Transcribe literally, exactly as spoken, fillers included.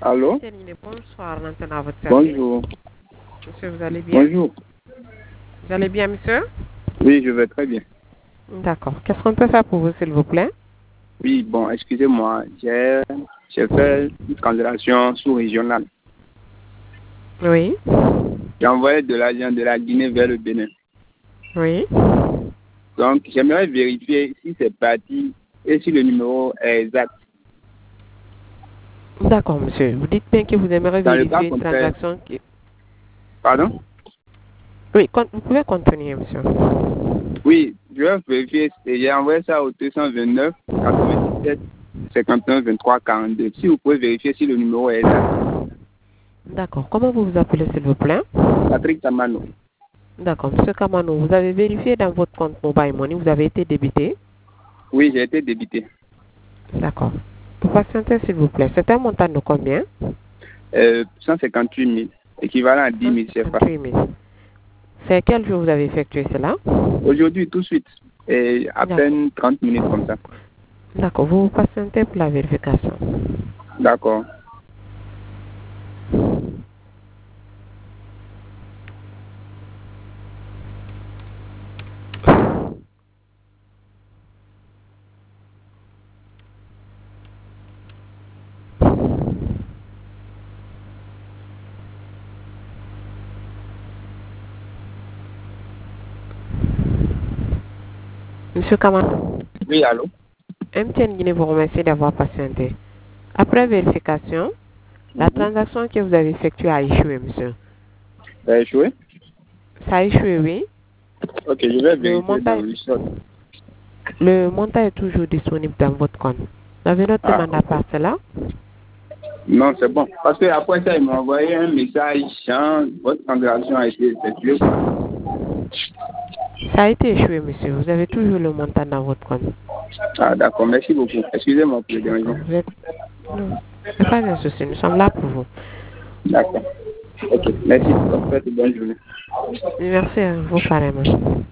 Allô? Bonsoir, maintenant à votre service. Bonjour. Monsieur, vous allez bien? Bonjour. Vous allez bien, monsieur? Oui, je vais très bien. D'accord. Qu'est-ce qu'on peut faire pour vous, s'il vous plaît? Oui, bon, excusez-moi, j'ai j'ai fait une candidature sous-régionale. Oui. J'ai envoyé de l'argent de la Guinée vers le Bénin. Oui. Donc, j'aimerais vérifier si c'est parti et si le numéro est exact. D'accord, monsieur. Vous dites bien que vous aimeriez Dans le cas vérifier une contraire. transaction qui... Pardon? Oui, con- vous pouvez continuer, monsieur. Oui, je vais vérifier. et J'ai envoyé ça au deux cent vingt-neuf, quatre-vingt-dix-sept, cinquante-un, vingt-trois, quarante-deux. Si vous pouvez vérifier si le numéro est exact. D'accord. Comment vous vous appelez, s'il vous plaît? Patrick Tamano. D'accord. Monsieur Kamano, vous avez vérifié dans votre compte Mobile Money, vous avez été débité? Oui, j'ai été débité. D'accord. Vous patientez, s'il vous plaît. C'est un montant de combien? Euh, cent cinquante-huit mille, équivalent à dix mille C F A. cent cinquante-huit mille. C'est quel jour vous avez effectué cela? Aujourd'hui, tout de suite, et à peine trente minutes comme ça. D'accord. Vous vous patientez pour la vérification. D'accord. Monsieur Kamano. Oui, allô? M T N Guinée vous remercie d'avoir patienté. Après vérification, la Mhm. transaction que vous avez effectuée a échoué, monsieur. Ça a échoué? Ça a échoué, oui. Ok, je vais Le vérifier dans montant, le short. le montant est toujours disponible dans votre compte. Vous avez notre Ah, demande à part cela? non, c'est bon. Parce que après ça, ils m'ont envoyé un message change, votre transaction a été effectuée. Ça a été échoué, monsieur. Vous avez toujours le montant dans votre compte. Ah, d'accord, merci beaucoup. Excusez-moi pour le dérangement. Vous êtes... Non, c'est pas un souci. Nous sommes là pour vous. D'accord. Ok, merci. Bonne journée. Merci à vous, pareillement.